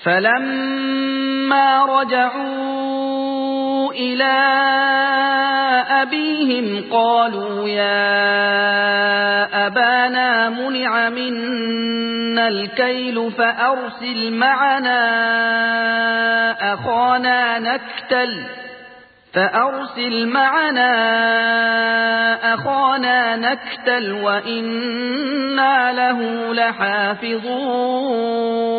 فلما رجعوا إلى أبيهم قالوا يا أبانا منع منا الكيل فأرسل معنا أخانا نكتل وإنا له لحافظون